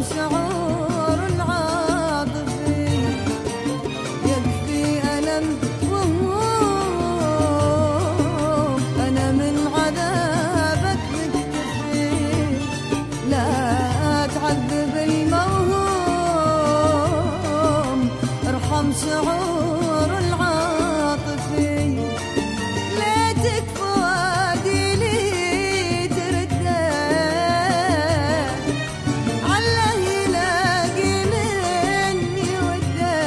شعور العاطفي يكفي ألم وهموم، أنا من عذابك مكتفي، لا تعذب الموهوم، ارحم شعور العاطفي، ليتك فؤادي لي ترده، عله يلاقي مني وده،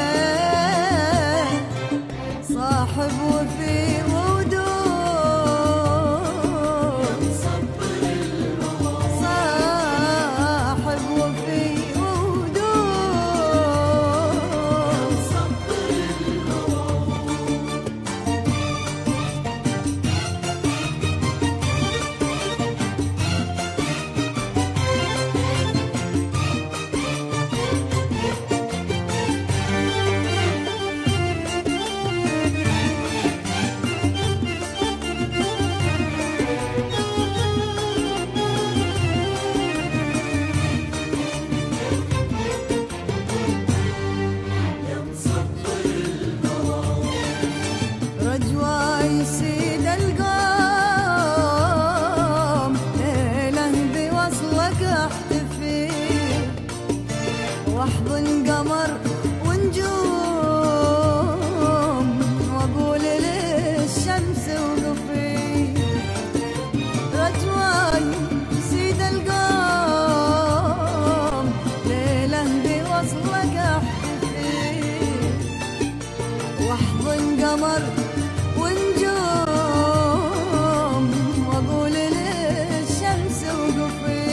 صاحب وفي ودود، صاحب وفي ودود. رجوى يسيد القوم، ليله بوصلك احتفي، واحضن قمر ونجوم، واقول للشمس وقفي، رجوى يسيد القوم، ليله بوصلك احتفي، واحضن قمر ونجوم، واقول للشمس وقفي،